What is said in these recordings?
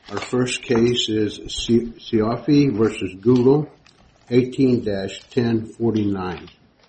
Our first case is Cioffi versus Google, 18-1049.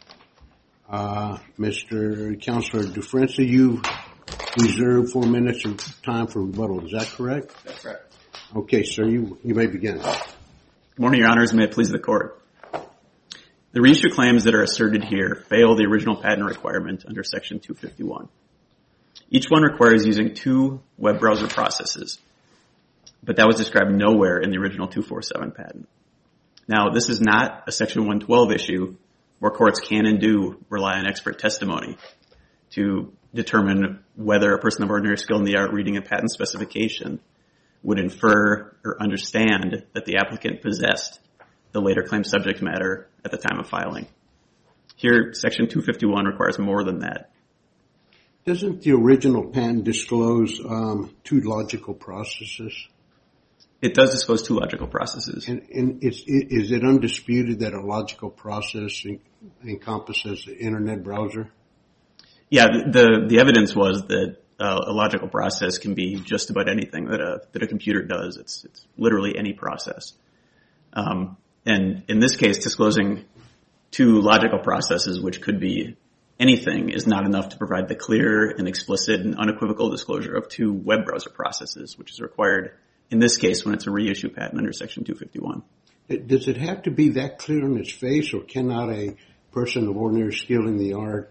Mr. Counselor DeFrancis, you reserved 4 minutes of time for rebuttal. Is that correct? That's correct. Okay, sir, you may begin. Good morning, Your Honors. May it please the Court. The reissue claims that are asserted here fail the original patent requirement under Section 251. Each one requires using 2 web browser processes, but that was described nowhere in the original 247 patent. Now, this is not a Section 112 issue where courts can and do rely on expert testimony to determine whether a person of ordinary skill in the art reading a patent specification would infer or understand that the applicant possessed the later claimed subject matter at the time of filing. Here, Section 251 requires more than that. Doesn't the original patent disclose 2 logical processes? It does disclose 2 logical processes. And is it undisputed that a logical process encompasses the Internet browser? Yeah, the evidence was that a logical process can be just about anything that a computer does. It's literally any process. And in this case, disclosing 2 logical processes, which could be anything, is not enough to provide the clear and explicit and unequivocal disclosure of 2 web browser processes, which is required in this case when it's a reissue patent under Section 251. Does it have to be that clear on its face, or cannot a person of ordinary skill in the art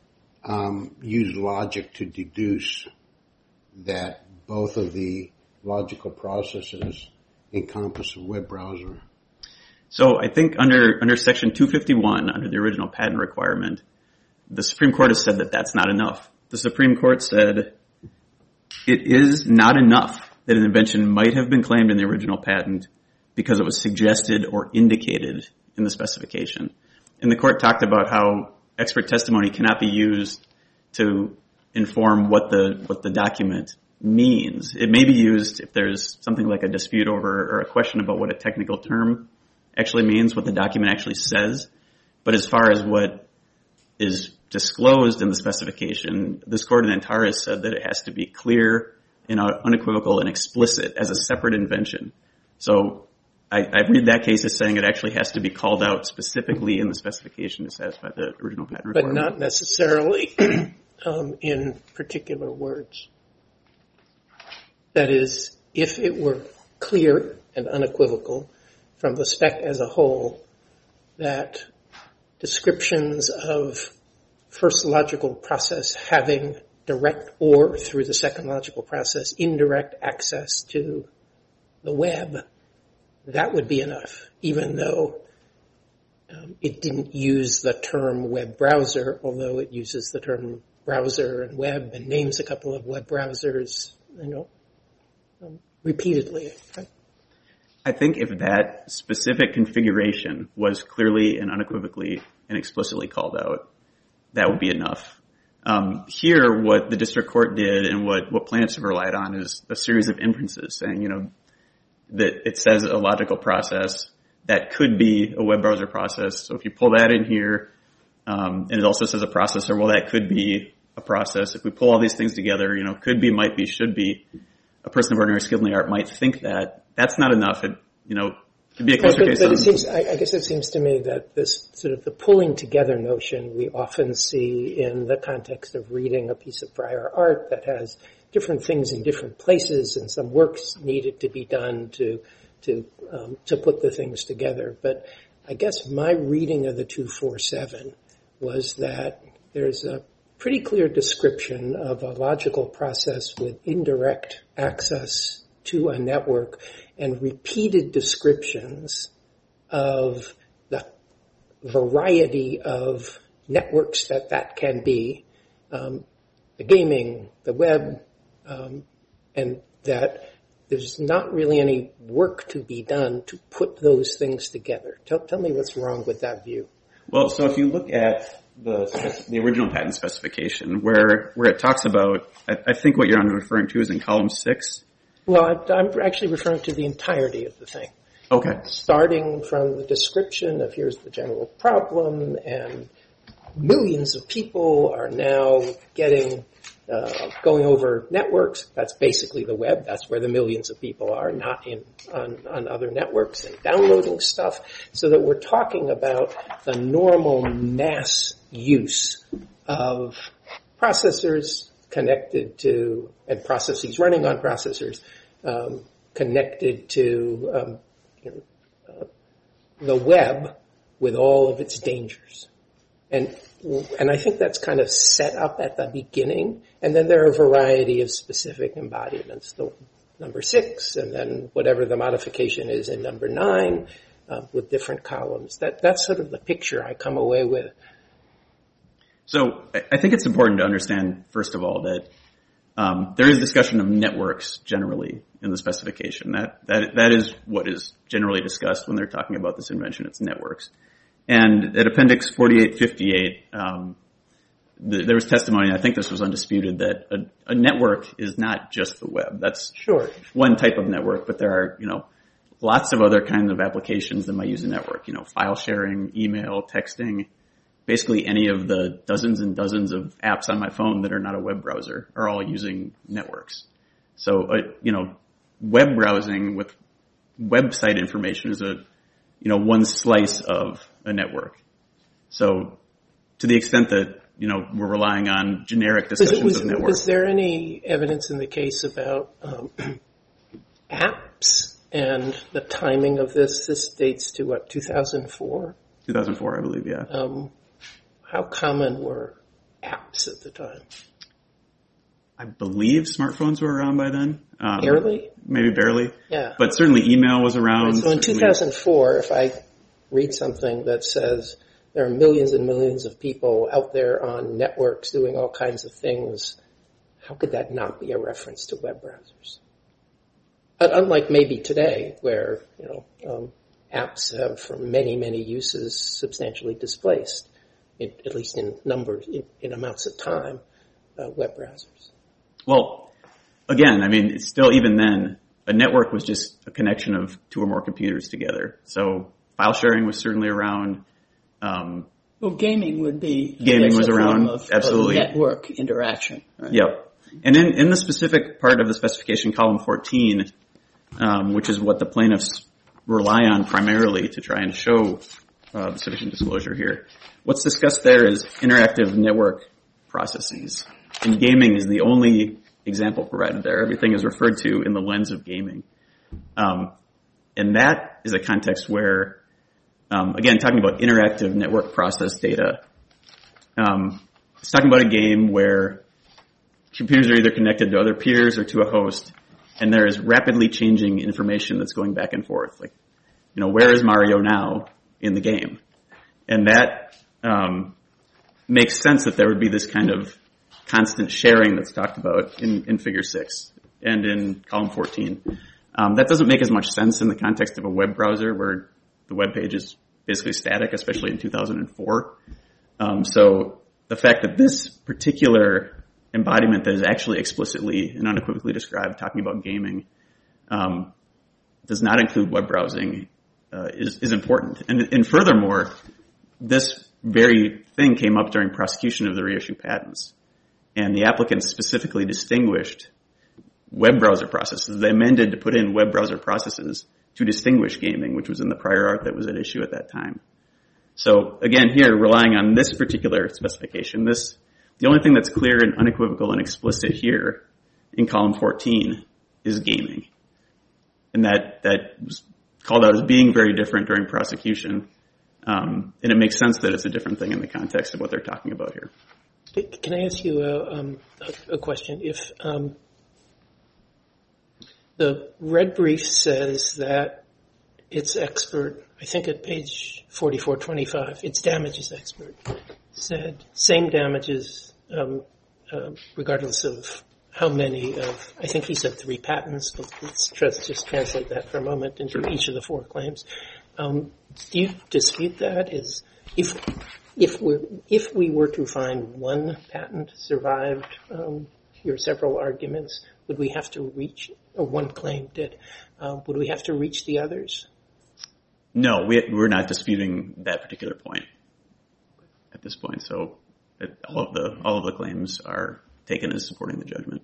use logic to deduce that both of the logical processes encompass a web browser? So I think under Section 251, under the original patent requirement, the Supreme Court has said that that's not enough. The Supreme Court said it is not enough that an invention might have been claimed in the original patent because it was suggested or indicated in the specification. And the court talked about how expert testimony cannot be used to inform what the document means. It may be used if there's something like a dispute over or a question about what a technical term actually means, what the document actually says. But as far as what is disclosed in the specification, this court in Antares said that it has to be clear and unequivocal and explicit as a separate invention. So I read that case as saying it actually has to be called out specifically in the specification to satisfy the original patent requirement. But not necessarily in particular words. That is, if it were clear and unequivocal from the spec as a whole that descriptions of first logical process having direct or, through the second logical process, indirect access to the web, that would be enough, even though it didn't use the term web browser, although it uses the term browser and web and names a couple of web browsers, repeatedly. Right? I think if that specific configuration was clearly and unequivocally and explicitly called out, that would be enough. Here, what the district court did and what plaintiffs have relied on is a series of inferences saying, that it says a logical process that could be a web browser process. So if you pull that in here, and it also says a processor, well, that could be a process. If we pull all these things together, could be, might be, should be, a person of ordinary skill in the art might think that. That's not enough. It could be a closer case. But I guess it seems to me that this sort of the pulling together notion we often see in the context of reading a piece of prior art that has different things in different places and some works needed to be done to put the things together. But I guess my reading of the 247 was that there's a pretty clear description of a logical process with indirect access to a network and repeated descriptions of the variety of networks that can be, the gaming, the web, and that there's not really any work to be done to put those things together. Tell me what's wrong with that view. Well, so if you look at the original patent specification, where it talks about, I think what you're referring to is in column 6. Well, I'm actually referring to the entirety of the thing. Okay. Starting from the description of here's the general problem, and millions of people are now getting going over networks, that's basically the web. That's where the millions of people are, not on other networks, and downloading stuff. So that we're talking about the normal mass use of processors connected to, and processes running on processors, connected to the web with all of its dangers. And I think that's kind of set up at the beginning, and then there are a variety of specific embodiments. The number 6, and then whatever the modification is in number 9, with different columns. That's sort of the picture I come away with. So I think it's important to understand, first of all, that there is discussion of networks generally in the specification. That is what is generally discussed when they're talking about this invention. It's networks. And at Appendix 4858, there was testimony, I think this was undisputed, that a network is not just the web. That's sure one type of network, but there are, lots of other kinds of applications that might use a network. File sharing, email, texting, basically any of the dozens and dozens of apps on my phone that are not a web browser are all using networks. So, web browsing with website information is one slice of a network. So to the extent that, we're relying on generic discussions of networks. Was there any evidence in the case about apps and the timing of this? This dates to what, 2004? 2004, I believe, yeah. How common were apps at the time? I believe smartphones were around by then. Barely? Maybe barely. Yeah. But certainly email was around. Right, so in 2004, if I read something that says there are millions and millions of people out there on networks doing all kinds of things, how could that not be a reference to web browsers? Unlike maybe today, where apps have, for many, many uses, substantially displaced, at least in numbers, in amounts of time, web browsers. Well, again, it's still, even then, a network was just a connection of two or more computers together. So file sharing was certainly around. Well, gaming would be. Gaming was around, absolutely. Of network interaction. Right? Yep. And in the specific part of the specification, column 14, which is what the plaintiffs rely on primarily to try and show sufficient disclosure here, what's discussed there is interactive network processes. And gaming is the only example provided there. Everything is referred to in the lens of gaming. And that is a context where, again, talking about interactive network process data, it's talking about a game where computers are either connected to other peers or to a host, and there is rapidly changing information that's going back and forth. Like, where is Mario now in the game? And that makes sense that there would be this kind of constant sharing that's talked about in Figure 6 and in column 14. That doesn't make as much sense in the context of a web browser where the web page is basically static, especially in 2004. So the fact that this particular embodiment that is actually explicitly and unequivocally described, talking about gaming, does not include web browsing is important. And furthermore, this very thing came up during prosecution of the reissue patents. And the applicants specifically distinguished web browser processes. They amended to put in web browser processes to distinguish gaming, which was in the prior art that was at issue at that time. So again, here, relying on this particular specification, the only thing that's clear and unequivocal and explicit here in column 14 is gaming. And that was called out as being very different during prosecution. And it makes sense that it's a different thing in the context of what they're talking about here. Can I ask you a question? If the red brief says that its expert, I think at page 4425, its damages expert, said same damages regardless of how many of, I think he said 3 patents, but let's just translate that for a moment into each of the 4 claims. Do you dispute that? If we were to find one patent survived your several arguments, would we have to reach, or one claim did, would we have to reach the others? No, we're not disputing that particular point at this point. So all of the claims are taken as supporting the judgment.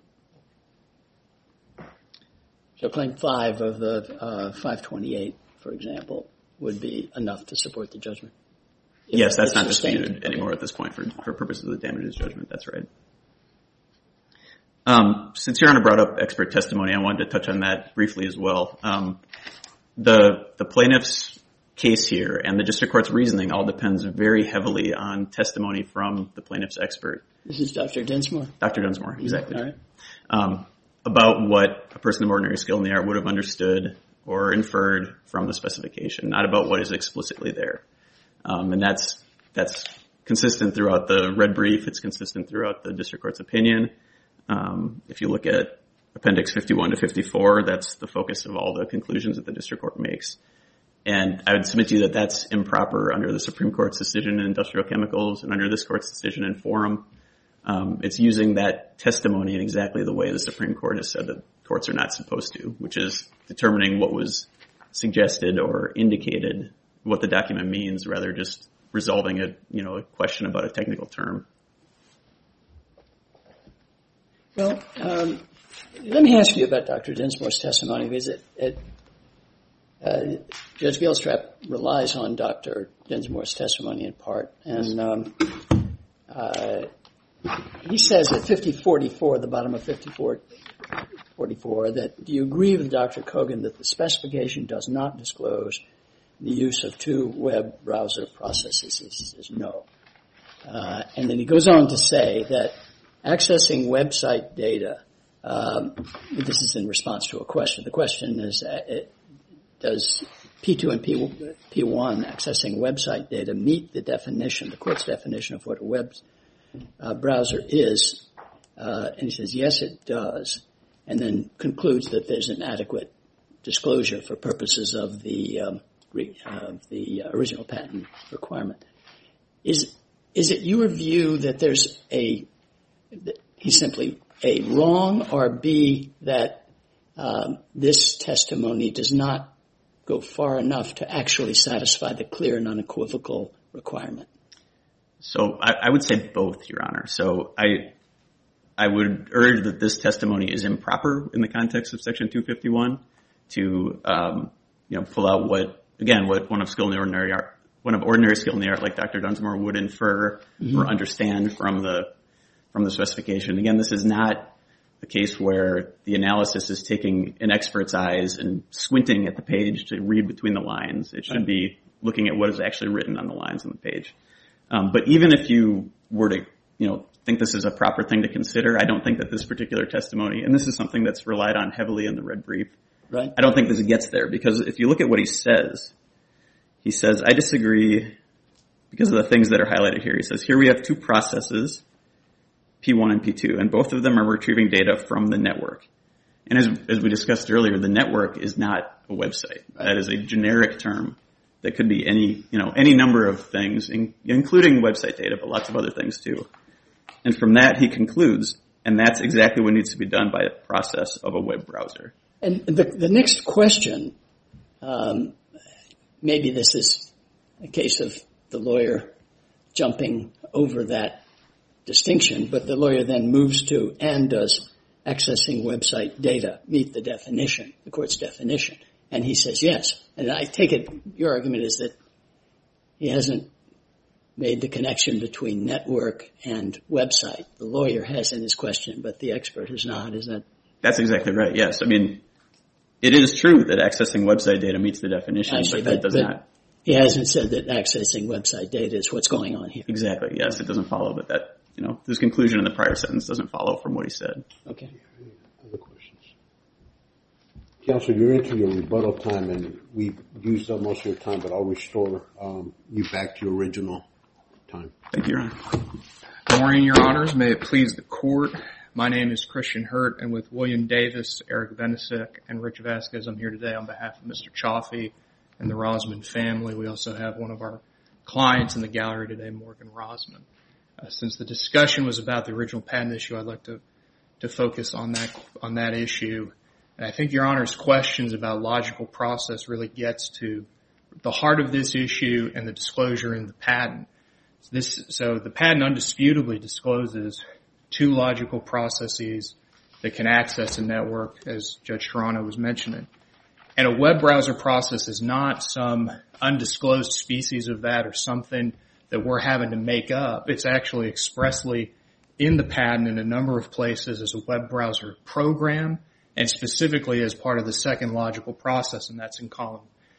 So Claim 5 of the 528, for example, would be enough to support the judgment? Yes, that's not disputed anymore at this point for purposes of the damages judgment. That's right. Since Your Honor brought up expert testimony, I wanted to touch on that briefly as well. The plaintiff's case here and the district court's reasoning all depends very heavily on testimony from the plaintiff's expert. This is Dr. Densmore? Dr. Densmore, exactly. All right. About what a person of ordinary skill in the art would have understood or inferred from the specification, not about what is explicitly there. And that's consistent throughout the red brief. It's consistent throughout the district court's opinion. If you look at Appendix 51 to 54, that's the focus of all the conclusions that the district court makes. And I would submit to you that that's improper under the Supreme Court's decision in Industrial Chemicals and under this court's decision in Forum. It's using that testimony in exactly the way the Supreme Court has said that courts are not supposed to, which is determining what was suggested or indicated, what the document means, rather just resolving a question about a technical term. Well, let me ask you about Dr. Densmore's testimony, because Judge Gilstrap relies on Dr. Densmore's testimony in part, and he says at 5044, the bottom of 5044, that do you agree with Dr. Kogan that the specification does not disclose the use of two web browser processes? He says no. And then he goes on to say that accessing website data, this is in response to a question. The question is, does P2 and P1 accessing website data meet the definition, the court's definition of what a web browser is? And he says, yes, it does. And then concludes that there's an adequate disclosure for purposes of the original patent requirement. Is it your view that there's he's simply A, wrong, or B, that this testimony does not go far enough to actually satisfy the clear and unequivocal requirement? So I would say both, Your Honor. So I would urge that this testimony is improper in the context of Section 251 to pull out what one of ordinary skill in the art like Dr. Densmore would infer or understand from the specification. Again, this is not a case where the analysis is taking an expert's eyes and squinting at the page to read between the lines. It should be looking at what is actually written on the lines on the page. But even if you were to, think this is a proper thing to consider, I don't think that this particular testimony, and this is something that's relied on heavily in the red brief, right, I don't think this gets there, because if you look at what he says, I disagree because of the things that are highlighted here. He says, here we have two processes, P1 and P2, and both of them are retrieving data from the network. And as we discussed earlier, the network is not a website. Right. That is a generic term that could be any number of things, including website data, but lots of other things too. And from that, he concludes, and that's exactly what needs to be done by a process of a web browser. And the next question, maybe this is a case of the lawyer jumping over that distinction, but the lawyer then moves to, and does accessing website data meet the definition, the court's definition? And he says yes. And I take it your argument is that he hasn't made the connection between network and website. The lawyer has in his question, but the expert has not. Is that? That's exactly right, yes. I mean, it is true that accessing website data meets the definition, but that does not. He hasn't said that accessing website data is what's going on here. Exactly, yes. It doesn't follow, but that, this conclusion in the prior sentence doesn't follow from what he said. Okay. Other questions? Counsel, you're into your rebuttal time, and we've used up most of your time, but I'll restore you back to your original time. Thank you, Your Honor. Good morning, Your Honors. May it please the Court. My name is Christian Hurt, and with William Davis, Eric Venesic, and Rich Vasquez, I'm here today on behalf of Mr. Chaffee and the Rosman family. We also have one of our clients in the gallery today, Morgan Rosman. Since the discussion was about the original patent issue, I'd like to focus on that issue. And I think Your Honor's questions about logical process really gets to the heart of this issue and the disclosure in the patent. So the patent undisputably discloses two logical processes that can access a network, as Judge Toronto was mentioning. And a web browser process is not some undisclosed species of that or something that we're having to make up. It's actually expressly in the patent in a number of places as a web browser program, and specifically as part of the second logical process, and that's in column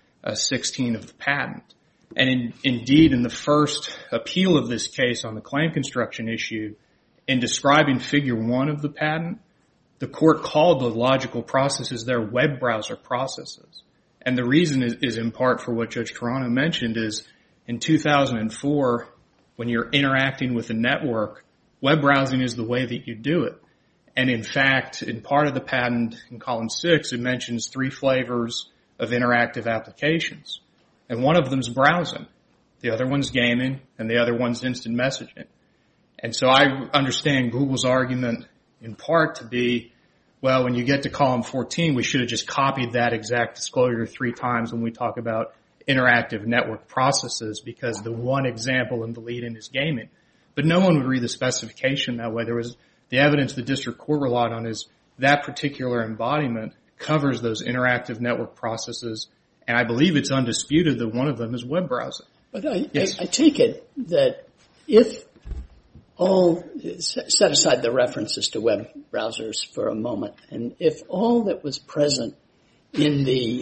16 of the patent. And indeed, in the first appeal of this case on the claim construction issue, in describing figure 1 of the patent, the court called the logical processes their web browser processes. And the reason is in part for what Judge Toronto mentioned is in 2004, when you're interacting with a network, web browsing is the way that you do it. And in fact, in part of the patent in column 6, it mentions 3 flavors of interactive applications. And one of them's browsing. The other one's gaming, and the other one's instant messaging. And so I understand Google's argument in part to be, well, when you get to column 14, we should have just copied that exact disclosure 3 times when we talk about interactive network processes, because the one example in the lead-in is gaming. But no one would read the specification that way. There was the evidence the district court relied on is that particular embodiment covers those interactive network processes, and I believe it's undisputed that one of them is web browsing. But I take it that if all, set aside the references to web browsers for a moment, and if all that was present in the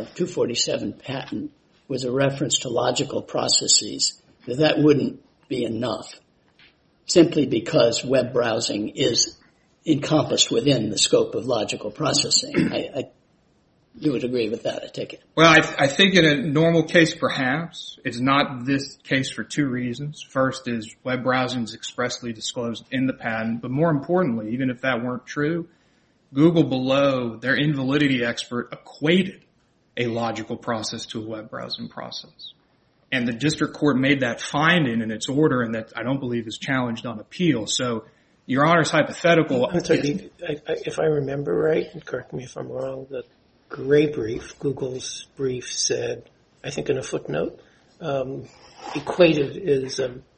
247 patent was a reference to logical processes, that wouldn't be enough, simply because web browsing is encompassed within the scope of logical processing. You would agree with that, I take it? Well, I think in a normal case, perhaps. It's not this case for 2 reasons. First is web browsing is expressly disclosed in the patent, but more importantly, even if that weren't true, Google below, their invalidity expert, equated a logical process to a web browsing process. And the district court made that finding in its order, and that I don't believe is challenged on appeal. So Your Honor's hypothetical... If I remember right, and correct me if I'm wrong, the gray brief, Google's brief said, I think in a footnote, equated is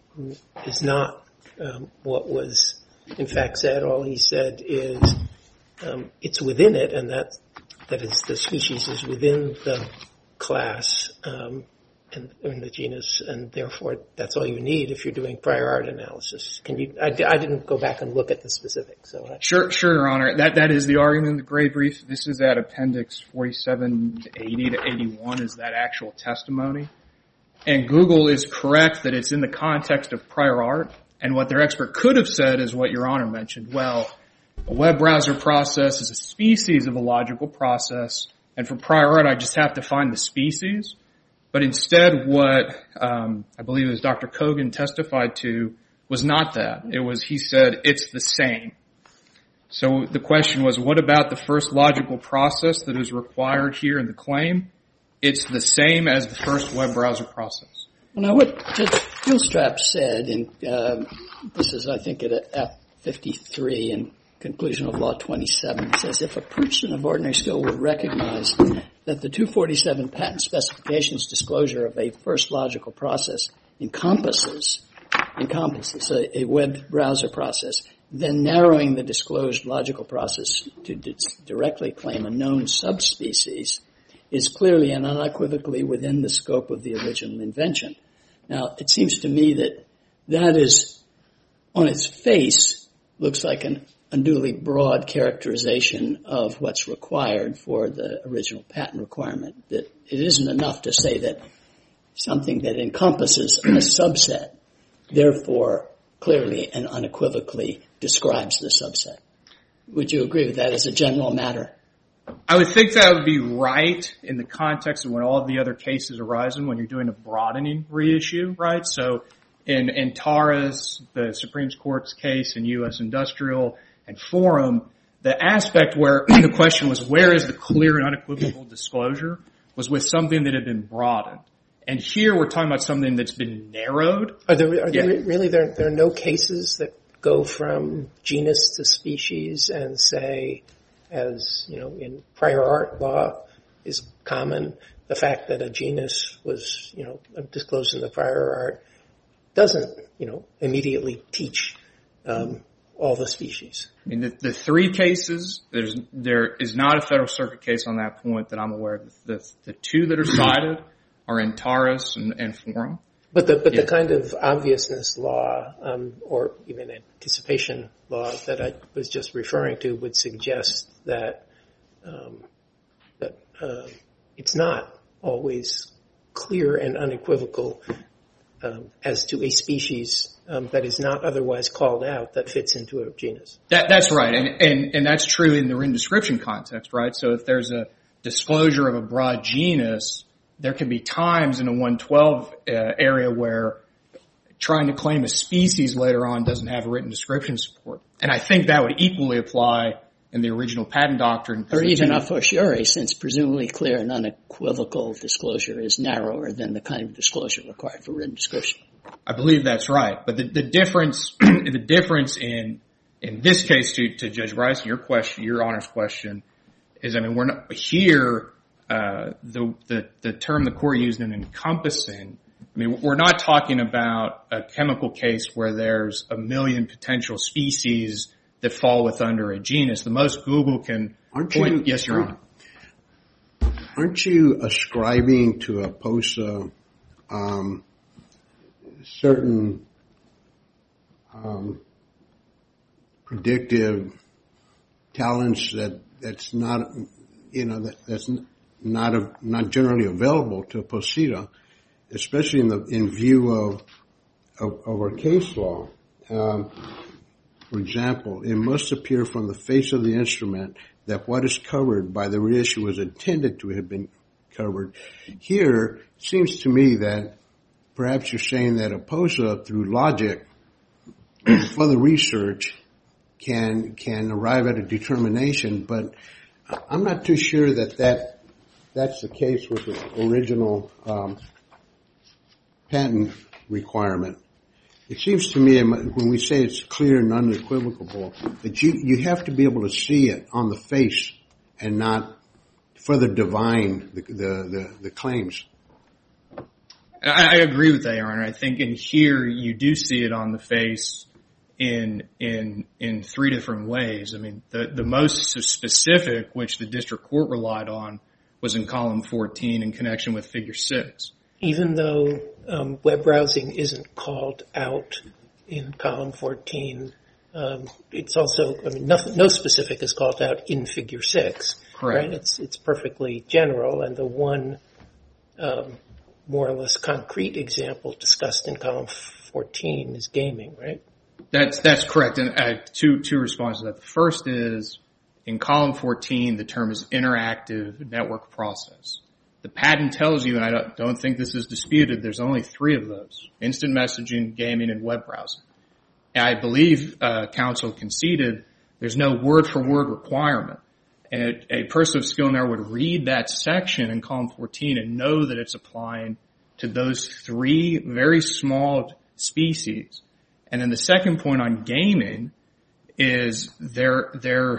not what was in fact said. All he said is it's within it, and that is the species is within the class and the genus, and therefore that's all you need if you're doing prior art analysis. Can you? I didn't go back and look at the specifics. So Sure, Your Honor. That is the argument in the gray brief. This is at Appendix 47 to 80 to 81 is that actual testimony. And Google is correct that it's in the context of prior art. And what their expert could have said is what Your Honor mentioned. Well, a web browser process is a species of a logical process. And for prior art, I just have to find the species. But instead, what I believe it was Dr. Kogan testified to was not that. It was, he said, it's the same. So the question was, what about the first logical process that is required here in the claim? It's the same as the first web browser process. Well, now, what Judge Gilstrap said, and this is, I think, at F53 in Conclusion of Law 27, says if a person of ordinary skill would recognize that the 247 patent specifications disclosure of a first logical process encompasses a web browser process, then narrowing the disclosed logical process to directly claim a known subspecies is clearly and unequivocally within the scope of the original invention. Now, it seems to me that is, on its face, looks like an unduly broad characterization of what's required for the original patent requirement. That it isn't enough to say that something that encompasses a subset, therefore clearly and unequivocally describes the subset. Would you agree with that as a general matter? I would think that would be right in the context of when all of the other cases arise and when you're doing a broadening reissue, right? So in Taurus, the Supreme Court's case in U.S. Industrial and Forum, the aspect where the question was where is the clear and unequivocal disclosure was with something that had been broadened. And here we're talking about something that's been narrowed. Are there really there are no cases that go from genus to species and say, as you know, in prior art law is common, the fact that a genus was, disclosed in the prior art doesn't, immediately teach all the species. I mean, the three cases, there is not a Federal Circuit case on that point that I'm aware of. The two that are cited are Antares and Forum. But the kind of obviousness law, or even anticipation law that I was just referring to would suggest that it's not always clear and unequivocal as to a species that is not otherwise called out that fits into a genus. That's right, and that's true in the written description context, right? So if there's a disclosure of a broad genus, there can be times in a 112 area where trying to claim a species later on doesn't have a written description support. And I think that would equally apply in the original patent doctrine. Or even a fortiori, since presumably clear and unequivocal disclosure is narrower than the kind of disclosure required for written description. I believe that's right. But the difference, the difference in this case to Judge Bryson, your Honor's question, is, I mean, we're not here. The term the court used in encompassing, I mean, we're not talking about a chemical case where there's a million potential species that fall under a genus. The most Google can point. Yes, Your Honor. Aren't you ascribing to a POSA certain predictive talents that's not, that's not generally available to a POSITA, especially in view of our case law. For example, it must appear from the face of the instrument that what is covered by the reissue was intended to have been covered. Here, it seems to me that perhaps you're saying that a POSA, through logic, further research, can arrive at a determination, but I'm not too sure that's the case with the original patent requirement. It seems to me when we say it's clear and unequivocal that you have to be able to see it on the face and not further divine the claims. I agree with that, Your Honor. I think in here you do see it on the face in three different ways. I mean, the most specific, which the district court relied on, was in column 14 in connection with figure 6. Even though web browsing isn't called out in column 14, it's also, I mean, no specific is called out in figure 6. Correct. Right? It's perfectly general, and the one more or less concrete example discussed in column 14 is gaming, right? That's correct, and two responses to that. The first is, in column 14, the term is interactive network process. The patent tells you, and I don't think this is disputed, there's only 3 of those: instant messaging, gaming, and web browsing. And I believe counsel conceded there's no word-for-word requirement. And a person of skill in there would read that section in column 14 and know that it's applying to those 3 very small species. And then the second point on gaming is there's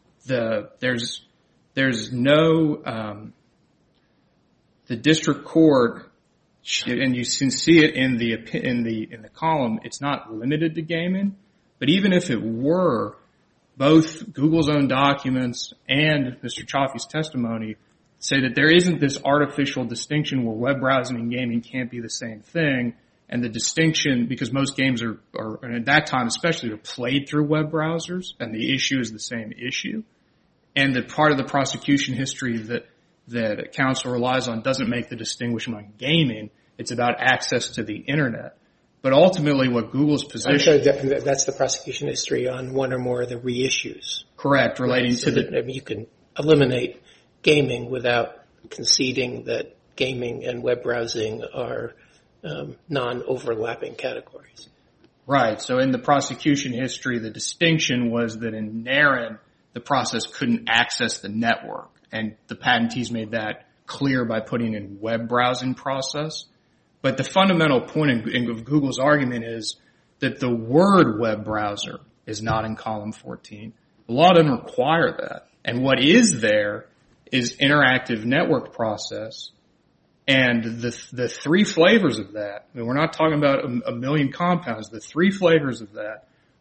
no the district court, and you can see it in the column. It's not limited to gaming, but even if it were, both Google's own documents and Mr. Chaffee's testimony say that there isn't this artificial distinction where web browsing and gaming can't be the same thing. And the distinction, because most games are and at that time especially, are played through web browsers, and the issue is the same issue. And the part of the prosecution history that counsel relies on doesn't make the distinction on gaming. It's about access to the internet. But ultimately what Google's position... That's the prosecution history on one or more of the reissues. Correct, relating to the... You can eliminate gaming without conceding that gaming and web browsing are non-overlapping categories. Right. So in the prosecution history, the distinction was that in NARIN, the process couldn't access the network. And the patentees made that clear by putting in web browsing process. But the fundamental point of Google's argument is that the word web browser is not in column 14. The law doesn't require that. And what is there is interactive network process. And the 3 flavors of that, I mean, we're not talking about a million compounds. The 3 flavors of that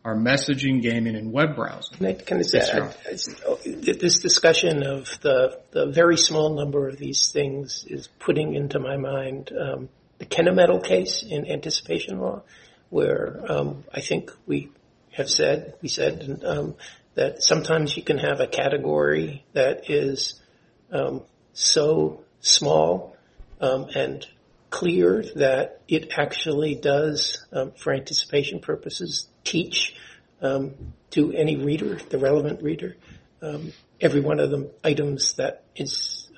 are messaging, gaming, and web browsing. Can I say, this discussion of the very small number of these things is putting into my mind the Kennemetal case in anticipation law, where I think we said that sometimes you can have a category that is so small and clear that it actually does, for anticipation purposes, teach to any reader, the relevant reader, every one of the items that is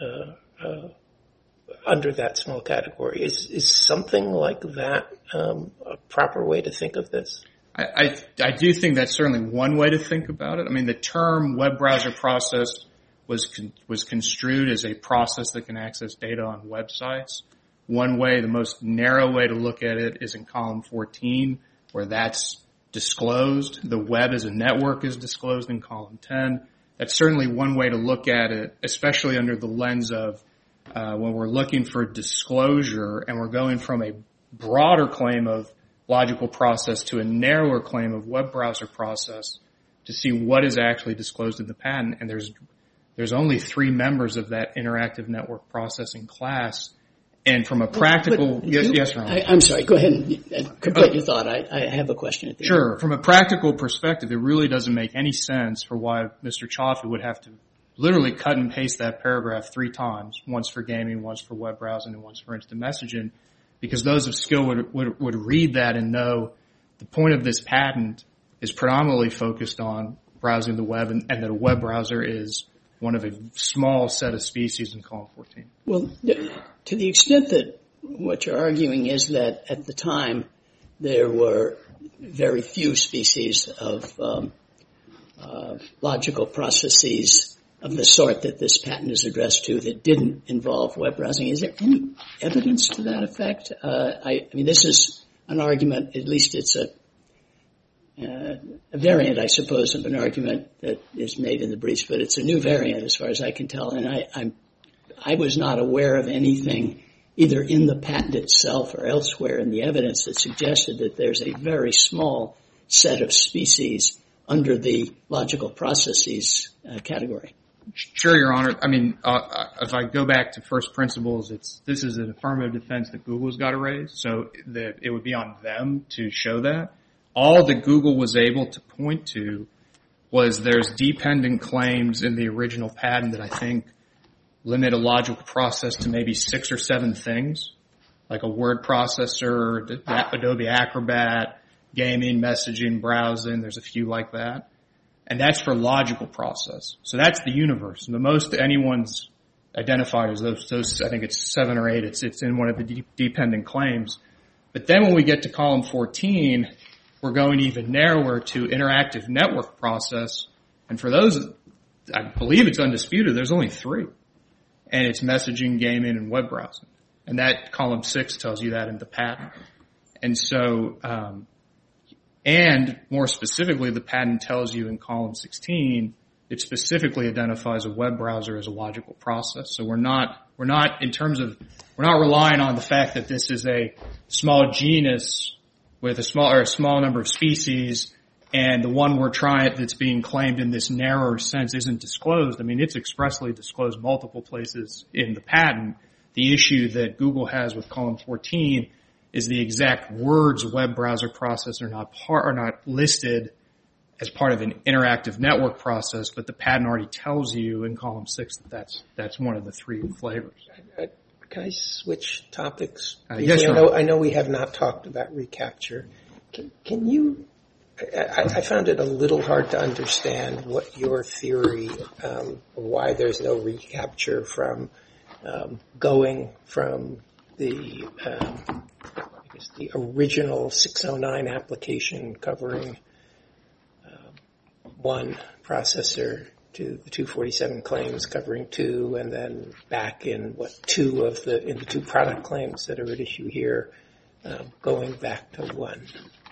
under that small category. Is something like that a proper way to think of this? I do think that's certainly one way to think about it. I mean, the term web browser process was construed as a process that can access data on websites. One way, the most narrow way to look at it, is in column 14, where that's disclosed. The web as a network is disclosed in column 10. That's certainly one way to look at it, especially under the lens of when we're looking for disclosure and we're going from a broader claim of logical process to a narrower claim of web browser process to see what is actually disclosed in the patent. And there's only 3 members of that interactive network processing class. And from a practical, yes, Ron. I'm sorry. Go ahead and complete your thought. I have a question at the end. Sure. From a practical perspective, it really doesn't make any sense for why Mr. Chaffee would have to literally cut and paste that paragraph 3 times, once for gaming, once for web browsing, and once for instant messaging, because those of skill would read that and know the point of this patent is predominantly focused on browsing the web, and that a web browser is one of a small set of species in column 14. Well, to the extent that what you're arguing is that at the time there were very few species of logical processes of the sort that this patent is addressed to that didn't involve web browsing. Is there any evidence to that effect? I mean, this is an argument, at least it's a variant, I suppose, of an argument that is made in the briefs, but it's a new variant as far as I can tell. And I was not aware of anything either in the patent itself or elsewhere in the evidence that suggested that there's a very small set of species under the logical processes category. Sure, Your Honor. I mean, if I go back to first principles, this is an affirmative defense that Google's got to raise, so that it would be on them to show that. All that Google was able to point to was there's dependent claims in the original patent that I think limit a logical process to maybe 6 or 7 things, like a word processor, Adobe Acrobat, gaming, messaging, browsing. There's a few like that. And that's for logical process. So that's the universe. And the most anyone's identified is those, I think it's 7 or 8. It's in one of the dependent claims. But then when we get to column 14, we're going even narrower to interactive network process. And for those, I believe it's undisputed, there's only 3. And it's messaging, gaming, and web browsing. And that column 6 tells you that in the patent. And so, and more specifically, the patent tells you in column 16, it specifically identifies a web browser as a logical process. So we're not relying on the fact that this is a small genus with a small number of species, and the one that's being claimed in this narrower sense isn't disclosed. I mean, it's expressly disclosed multiple places in the patent. The issue that Google has with column 14 is the exact words web browser process are not listed as part of an interactive network process, but the patent already tells you in column 6 that that's one of the 3 flavors. Can I switch topics? Yes, sir. I know we have not talked about reCAPTCHA. Can you? I found it a little hard to understand what your theory, why there's no reCAPTCHA from going from the original 609 application covering one processor to the 247 claims covering 2, and then back in the 2 product claims that are at issue here, going back to 1.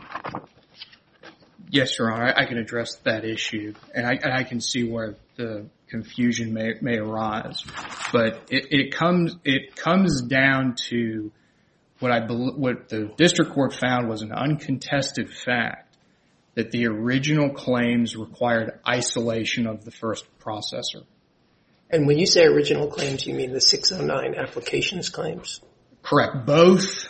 Yes, Your Honor, I can address that issue, and I can see where the confusion may arise. But it comes down to what the district court found was an uncontested fact that the original claims required isolation of the first processor. And when you say original claims, you mean the 609 applications claims? Correct. Both.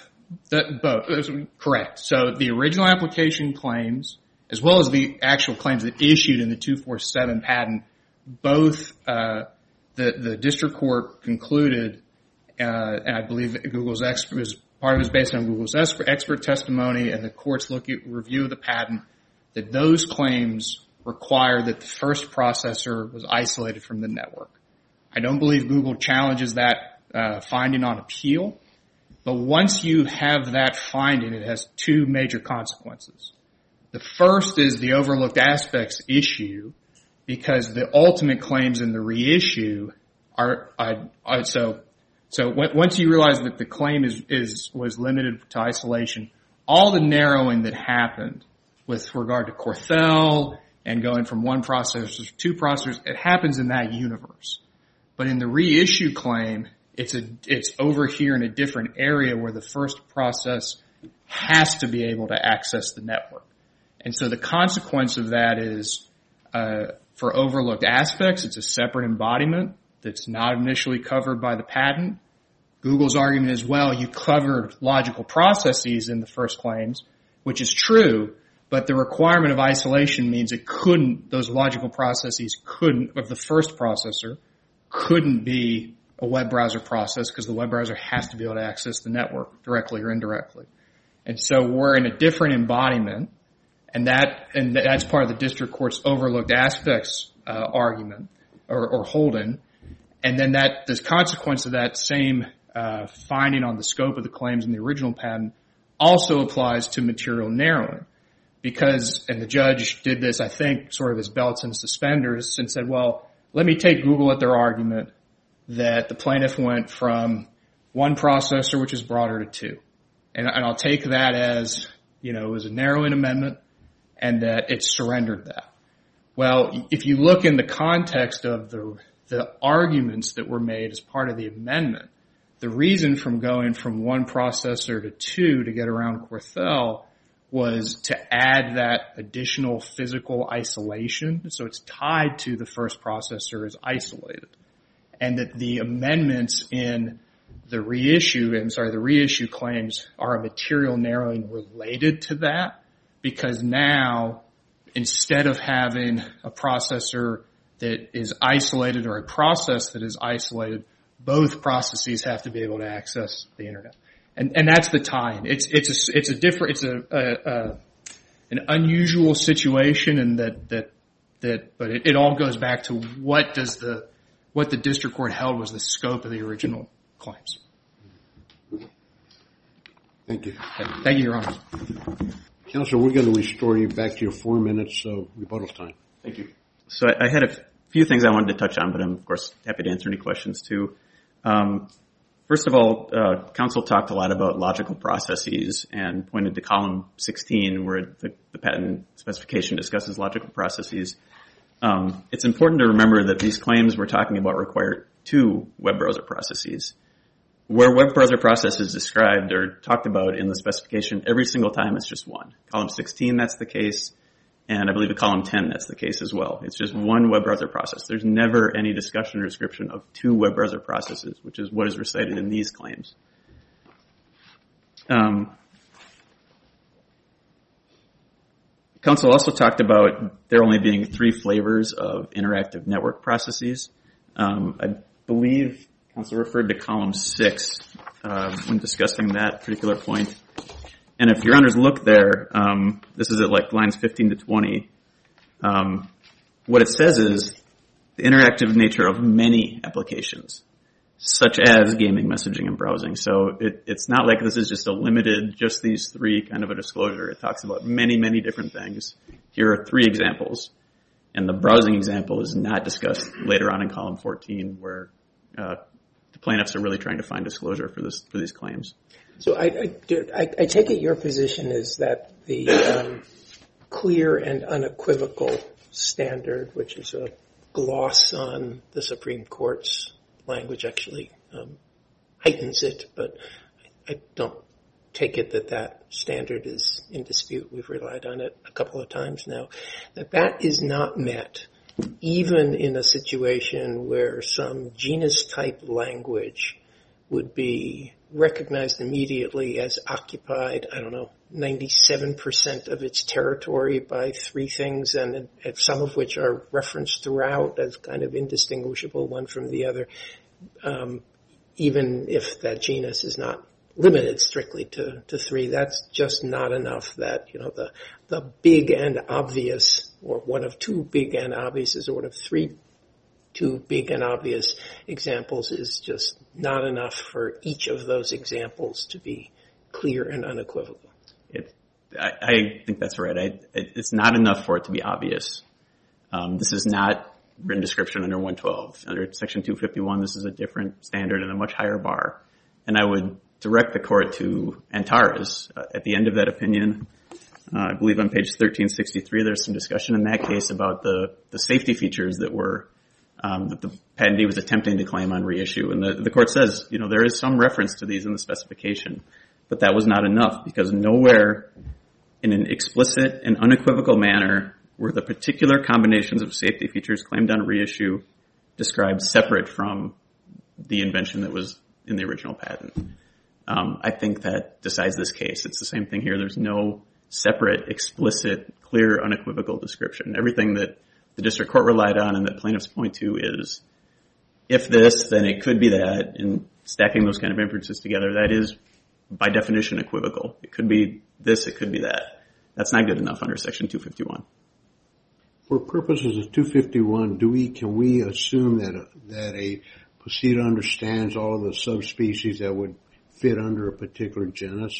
Correct. So the original application claims, as well as the actual claims that issued in the 247 patent, both the district court concluded, and I believe Google's part of it was based on Google's expert testimony and the court's review of the patent, that those claims require that the first processor was isolated from the network. I don't believe Google challenges that finding on appeal, but once you have that finding, it has two major consequences. The first is the overlooked aspects issue, because the ultimate claims in the reissue are so once you realize that the claim was limited to isolation, all the narrowing that happened with regard to Corthell and going from one processor to two processors, it happens in that universe. But in the reissue claim, it's over here in a different area where the first process has to be able to access the network. And so the consequence of that is, for overlooked aspects, it's a separate embodiment that's not initially covered by the patent. Google's argument is, well, you covered logical processes in the first claims, which is true, but the requirement of isolation means those logical processes of the first processor couldn't be a web browser process, because the web browser has to be able to access the network directly or indirectly. And so we're in a different embodiment, and that's part of the district court's overlooked aspects argument or holding. And then the consequence of that same finding on the scope of the claims in the original patent also applies to material narrowing. And the judge did this, I think, sort of as belts and suspenders, and said, well, let me take Google at their argument that the plaintiff went from one processor, which is broader, to two. And I'll take that as, it was a narrowing amendment and that it surrendered that. Well, if you look in the context of the arguments that were made as part of the amendment, the reason from going from one processor to two to get around Corthell was to add that additional physical isolation. So it's tied to the first processor as isolated. And that the amendments in the reissue claims are a material narrowing related to that, because now, instead of having a processor that is isolated or a process that is isolated, both processes have to be able to access the internet. And that's the tie-in. It's an unusual situation, and but it all goes back to what the district court held was the scope of the original claims. Thank you. Thank you, Your Honor. Counselor, we're going to restore you back to your 4 minutes of rebuttal time. Thank you. So I had a few things I wanted to touch on, but I'm, of course, happy to answer any questions, too. First of all, counsel talked a lot about logical processes and pointed to column 16, where the patent specification discusses logical processes. It's important to remember that these claims we're talking about require two web browser processes. Where web browser process is described or talked about in the specification, every single time it's just one. Column 16, that's the case. And I believe in column 10, that's the case as well. It's just one web browser process. There's never any discussion or description of two web browser processes, which is what is recited in these claims. Counsel also talked about there only being 3 flavors of interactive network processes. I believe counsel referred to column 6 when discussing that particular point. And if your honors look there, this is at lines 15 to 20. What it says is the interactive nature of many applications, such as gaming, messaging, and browsing. So it's not like this is just a limited, just these 3 kind of a disclosure. It talks about many, many different things. Here are 3 examples. And the browsing example is not discussed later on in column 14, where the plaintiffs are really trying to find disclosure for these claims. So I take it your position is that the clear and unequivocal standard, which is a gloss on the Supreme Court's language, actually heightens it, but I don't take it that standard is in dispute. We've relied on it a couple of times now. That is not met even in a situation where some genus-type language would be recognized immediately as occupied, 97% of its territory by three things, and some of which are referenced throughout as kind of indistinguishable one from the other, even if that genus is not limited strictly to three. That's just not enough that, the big and obvious, or one of two big and obvious, or one of two big and obvious examples is just not enough for each of those examples to be clear and unequivocal. I think that's right. It's not enough for it to be obvious. This is not written description under 112. Under Section 251, this is a different standard and a much higher bar. And I would direct the court to Antares. At the end of that opinion, I believe on page 1363, there's some discussion in that case about the safety features that were that the patentee was attempting to claim on reissue. And the court says, there is some reference to these in the specification, but that was not enough because nowhere in an explicit and unequivocal manner were the particular combinations of safety features claimed on reissue described separate from the invention that was in the original patent. I think that decides this case. It's the same thing here. There's no separate, explicit, clear, unequivocal description. Everything that the district court relied on and that plaintiffs point to is, if this, then it could be that, and stacking those kind of inferences together, that is, by definition, equivocal. It could be this, it could be that. That's not good enough under Section 251. For purposes of 251, can we assume that a Posita understands all of the subspecies that would fit under a particular genus?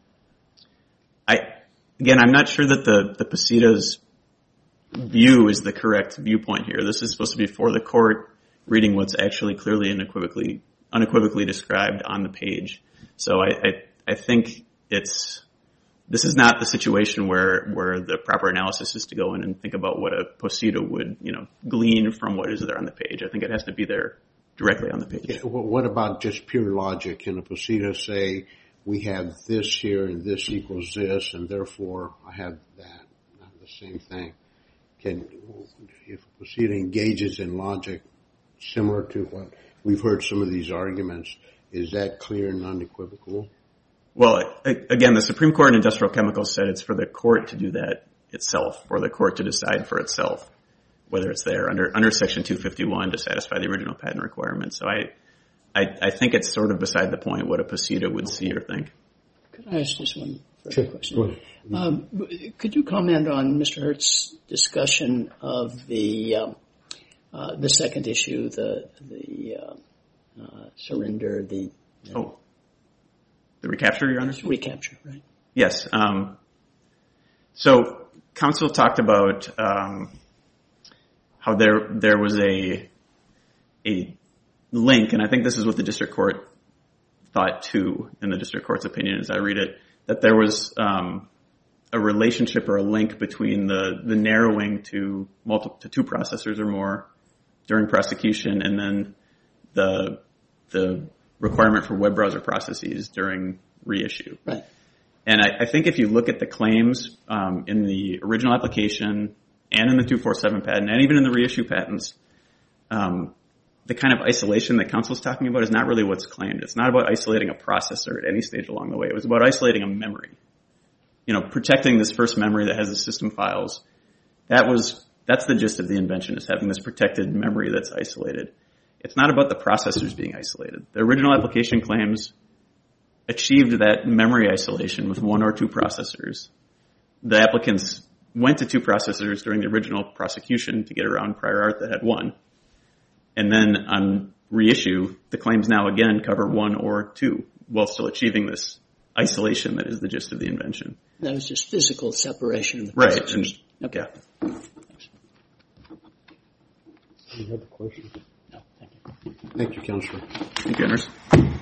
I'm not sure that the Posita's view is the correct viewpoint here. This is supposed to be for the court reading what's actually clearly and unequivocally described on the page. So I think this is not the situation where the proper analysis is to go in and think about what a Posita would, glean from what is there on the page. I think it has to be there directly on the page. Yeah, well, what about just pure logic? Can a Posita say, we have this here and this equals this, and therefore I have that, not the same thing? If a Posita engages in logic similar to what we've heard some of these arguments, is that clear and unequivocal? Well, again, the Supreme Court in Industrial Chemicals said it's for the court to do that itself, for the court to decide for itself whether it's there under Section 251 to satisfy the original patent requirement. So I think it's sort of beside the point what a Posita would see or think. Could I ask just one further question? Could you comment on Mr. Hurt's discussion of the second issue, the surrender, the recapture, Your Honor? Recapture, right? Yes. So counsel talked about how there was a link, and I think this is what the district court thought too, in the district court's opinion as I read it, that there was a relationship or a link between the narrowing to two processors or more during prosecution and then the requirement for web browser processes during reissue. Right. And I think if you look at the claims in the original application and in the 247 patent and even in the reissue patents, the kind of isolation that counsel's talking about is not really what's claimed. It's not about isolating a processor at any stage along the way. It was about isolating a memory. Protecting this first memory that has the system files. That's the gist of the invention, is having this protected memory that's isolated. It's not about the processors being isolated. The original application claims achieved that memory isolation with one or two processors. The applicants went to two processors during the original prosecution to get around prior art that had one. And then on reissue, the claims now again cover one or two while still achieving this isolation that is the gist of the invention. That was just physical separation of the processors. Right. Okay. Any other questions? No, thank you. Thank you, Counselor. Thank you, Anders.